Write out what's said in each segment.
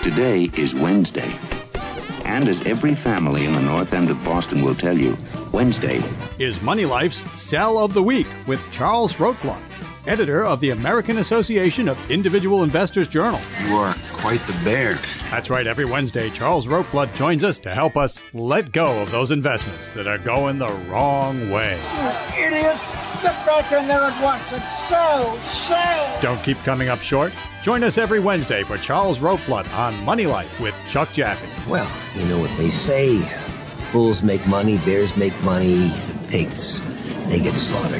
Today is Wednesday. And as every family in the North End of Boston will tell you, Wednesday is Money Life's Sell of the Week with Charles Rotblat, editor of the American Association of Individual Investors Journal. You are quite the bear. That's right. Every Wednesday, Charles Rotblat joins us to help us let go of those investments that are going the wrong way. You idiots! Get back in there at once and sell! Don't keep coming up short. Join us every Wednesday for Charles Rotblat on Money Life with Chuck Jaffe. Well, you know what they say. Bulls make money, bears make money, and pigs, they get slaughtered.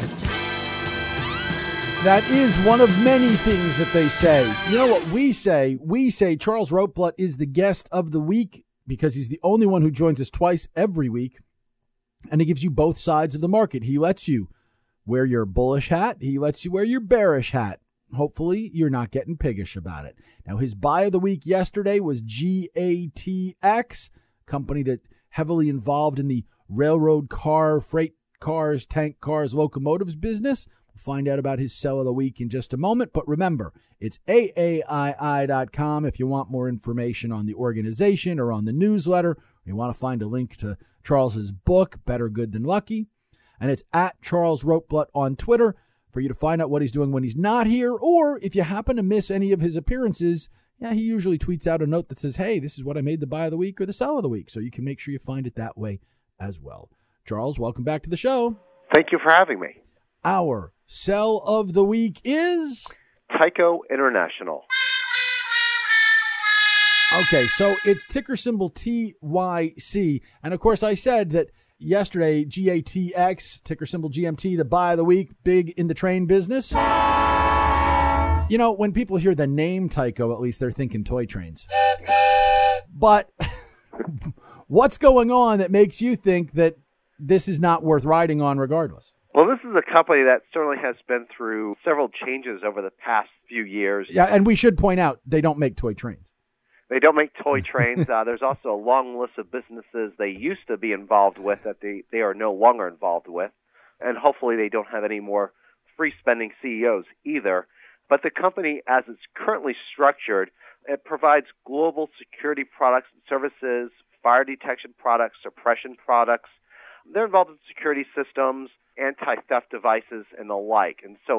That is one of many things that they say. You know what we say? We say Charles Rotblat is the guest of the week because he's the only one who joins us twice every week. And he gives you both sides of the market. He lets you wear your bullish hat. He lets you wear your bearish hat. Hopefully, you're not getting piggish about it. Now, his buy of the week yesterday was GATX, company that heavily involved in the railroad car, freight cars, tank cars, locomotives business. We'll find out about his sell of the week in just a moment. But remember, it's AAII.com if you want more information on the organization or on the newsletter. Or you want to find a link to Charles's book, Better Good Than Lucky. And it's at Charles Rotblat on Twitter for you to find out what he's doing when he's not here. Or if you happen to miss any of his appearances, he usually tweets out a note that says, hey, this is what I made the buy of the week or the sell of the week. So you can make sure you find it that way as well. Charles, welcome back to the show. Thank you for having me. Our sell of the week is Tyco International. Okay, so it's ticker symbol TYC. And of course, I said that yesterday, GATX, ticker symbol GMT, the buy of the week, big in the train business. You know, when people hear the name Tyco, at least they're thinking toy trains. But what's going on that makes you think that this is not worth riding on regardless? Well, this is a company that certainly has been through several changes over the past few years. Yeah, and we should point out, they don't make toy trains. They don't make toy trains. There's also a long list of businesses they used to be involved with that they are no longer involved with. And hopefully they don't have any more free-spending CEOs either. But the company, as it's currently structured, it provides global security products and services, fire detection products, suppression products. They're involved in security systems, anti-theft devices, and the like. And so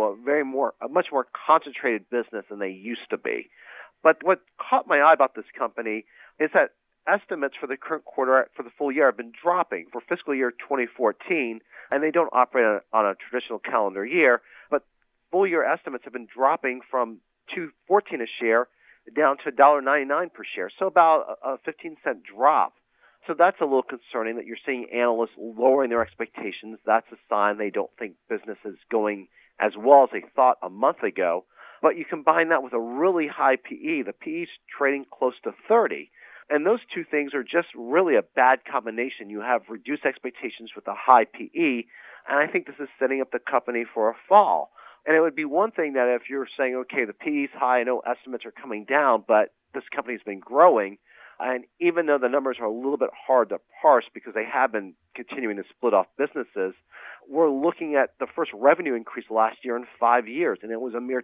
a much more concentrated business than they used to be. But what caught my eye about this company is that estimates for the current quarter, for the full year, have been dropping for fiscal year 2014, and they don't operate on a traditional calendar year, but full year estimates have been dropping from $2.14 a share down to $1.99 per share, so about a 15-cent drop. So that's a little concerning that you're seeing analysts lowering their expectations. That's a sign they don't think business is going as well as they thought a month ago. But you combine that with a really high PE. The PE is trading close to 30. And those two things are just really a bad combination. You have reduced expectations with a high PE, and I think this is setting up the company for a fall. And it would be one thing that if you're saying, okay, the PE is high, I know estimates are coming down, but this company's been growing. And even though the numbers are a little bit hard to parse because they have been continuing to split off businesses, we're looking at the first revenue increase last year in 5 years, and it was a mere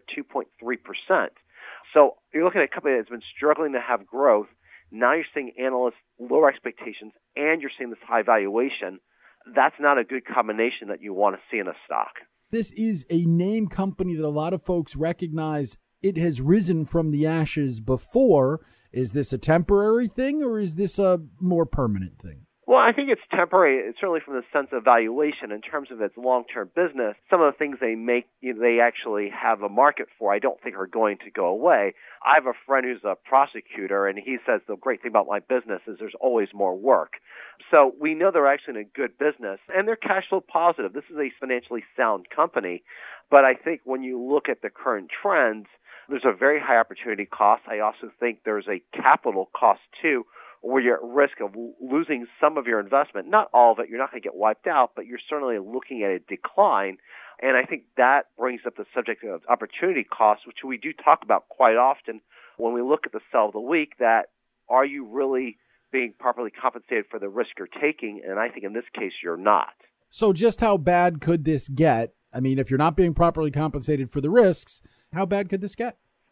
2.3%. So you're looking at a company that's been struggling to have growth. Now you're seeing analysts lower expectations, and you're seeing this high valuation. That's not a good combination that you want to see in a stock. This is a name company that a lot of folks recognize. It has risen from the ashes before. Is this a temporary thing, or is this a more permanent thing? Well, I think it's temporary. It's certainly from the sense of valuation. In terms of its long-term business, some of the things they make, they actually have a market for, I don't think are going to go away. I have a friend who's a prosecutor, and he says the great thing about my business is there's always more work. So we know they're actually in a good business, and they're cash flow positive. This is a financially sound company. But I think when you look at the current trends, there's a very high opportunity cost. I also think there's a capital cost, too, where you're at risk of losing some of your investment. Not all of it. You're not going to get wiped out, but you're certainly looking at a decline. And I think that brings up the subject of opportunity cost, which we do talk about quite often when we look at the sell of the week, that are you really being properly compensated for the risk you're taking? And I think in this case, you're not. So just how bad could this get? I mean, if you're not being properly compensated for the risks, how bad could this get?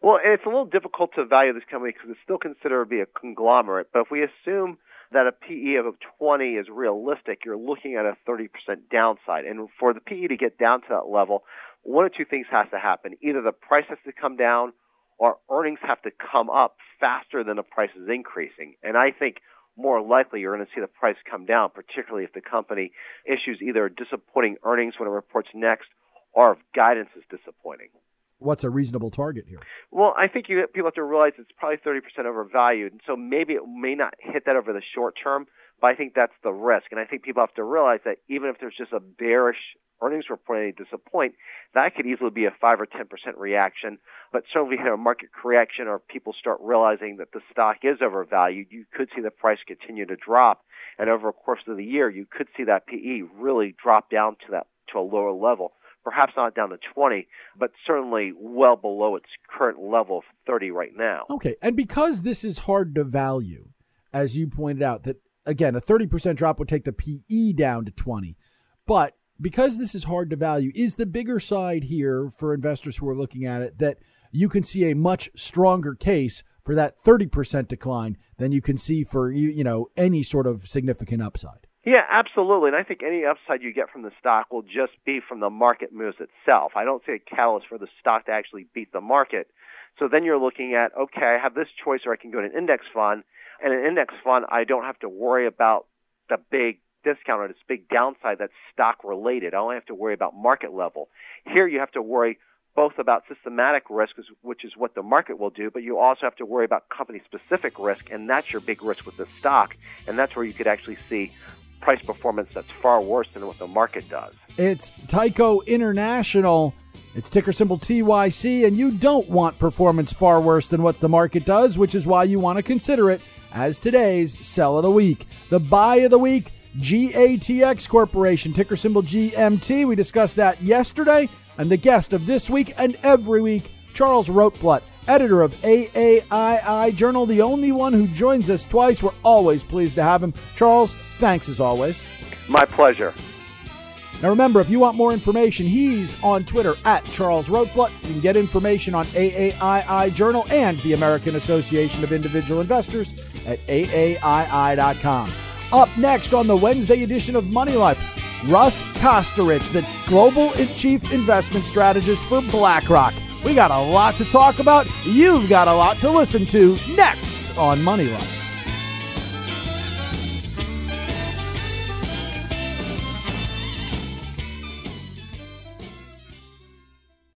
Well, it's a little difficult to value this company because it's still considered to be a conglomerate. But if we assume that a PE of 20 is realistic, you're looking at a 30% downside. And for the PE to get down to that level, one of two things has to happen. Either the price has to come down or earnings have to come up faster than the price is increasing. And I think more likely you're going to see the price come down, particularly if the company issues either disappointing earnings when it reports next or if guidance is disappointing. What's a reasonable target here? Well, I think people have to realize it's probably 30% overvalued, and so maybe it may not hit that over the short term, but I think that's the risk. And I think people have to realize that even if there's just a bearish earnings report and they disappoint, that could easily be a 5 or 10% reaction. But certainly if you have a market correction or people start realizing that the stock is overvalued, you could see the price continue to drop. And over the course of the year, you could see that PE really drop down to a lower level. Perhaps not down to 20, but certainly well below its current level of 30 right now. Okay, and because this is hard to value, as you pointed out, that, again, a 30% drop would take the PE down to 20. But because this is hard to value, is the bigger side here for investors who are looking at it that you can see a much stronger case for that 30% decline than you can see for any sort of significant upside? Yeah, absolutely. And I think any upside you get from the stock will just be from the market moves itself. I don't see a catalyst for the stock to actually beat the market. So then you're looking at, okay, I have this choice, or I can go to an index fund. And an index fund, I don't have to worry about the big discount or this big downside that's stock related. I only have to worry about market level. Here you have to worry both about systematic risk, which is what the market will do, but you also have to worry about company-specific risk, and that's your big risk with the stock. And that's where you could actually see price performance that's far worse than what the market does. It's Tyco International. It's ticker symbol TYC, and you don't want performance far worse than what the market does, which is why you want to consider it as today's sell of the week. The buy of the week, GATX Corporation, ticker symbol GMT. We discussed that yesterday. And the guest of this week and every week, Charles Rotblat, editor of AAII Journal, the only one who joins us twice. We're always pleased to have him. Charles, thanks as always. My pleasure. Now remember, if you want more information, he's on Twitter at Charles Rotblat. You can get information on AAII Journal and the American Association of Individual Investors at AAII.com. Up next on the Wednesday edition of Money Life, Russ Kosterich, the Global Chief Investment Strategist for BlackRock. We got a lot to talk about. You've got a lot to listen to next on Money Life.